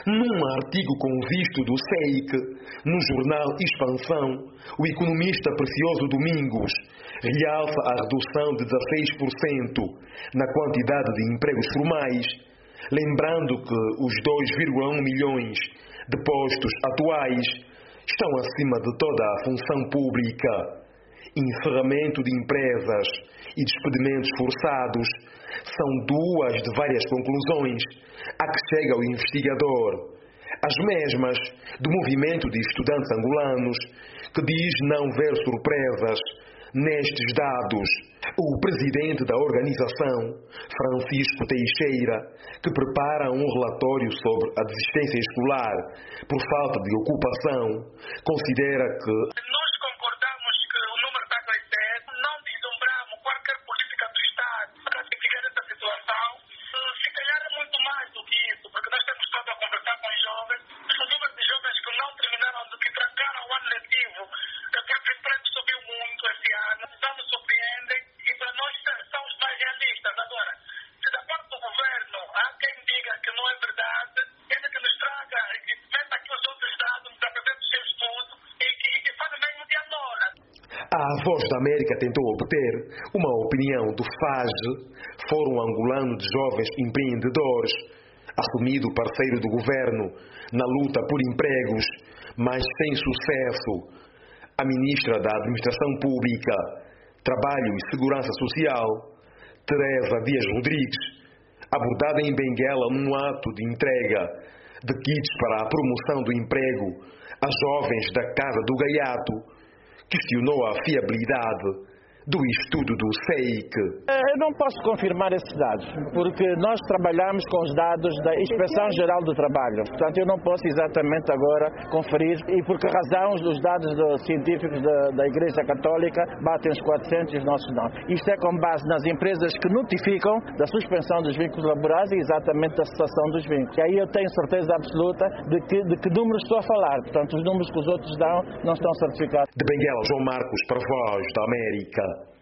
Num artigo com visto do SEIC, no jornal Expansão, o economista Precioso Domingos realça a redução de 16% na quantidade de empregos formais, lembrando que os 2,1 milhões de postos atuais estão acima de toda a função pública. Encerramento de empresas e despedimentos forçados são duas de várias conclusões a que chega o investigador. As mesmas do movimento de estudantes angolanos, que diz não ver surpresas nestes dados. O presidente da organização, Francisco Teixeira, que prepara um relatório sobre a desistência escolar por falta de ocupação, considera que nós concordamos que o número está a crescer, não vislumbramos qualquer política do Estado para classificar essa situação. Se calhar é muito mais do que isso, porque nós temos estado a conversar com os jovens, os números de jovens que não terminaram, que trancaram o ano letivo, porque o emprego subiu muito esse ano, não nos surpreendem e para nós somos mais realistas. Agora, se da parte do governo há quem diga que não é verdade, ele que nos traga, que meta aqui os outros dados, nos apresente o seu estudo e que faça mesmo de Angola. A Voz da América tentou obter uma opinião do FAGE, Fórum Angolano de Jovens Empreendedores, assumido parceiro do governo na luta por empregos, mas sem sucesso. A ministra da Administração Pública, Trabalho e Segurança Social, Teresa Dias Rodrigues, abordada em Benguela num ato de entrega de kits para a promoção do emprego a jovens da Casa do Gaiato, questionou a fiabilidade do estudo do SEIC. Eu não posso confirmar esses dados, porque nós trabalhamos com os dados da Inspeção Geral do Trabalho. Portanto, eu não posso exatamente agora conferir, e por que razão os dados científicos da Igreja Católica batem os 400 e os nossos não. Isto é com base nas empresas que notificam da suspensão dos vínculos laborais e exatamente da cessação dos vínculos. E aí eu tenho certeza absoluta de que números estou a falar. Portanto, os números que os outros dão não estão certificados. De Benguela, João Marcos, para a Voz da América.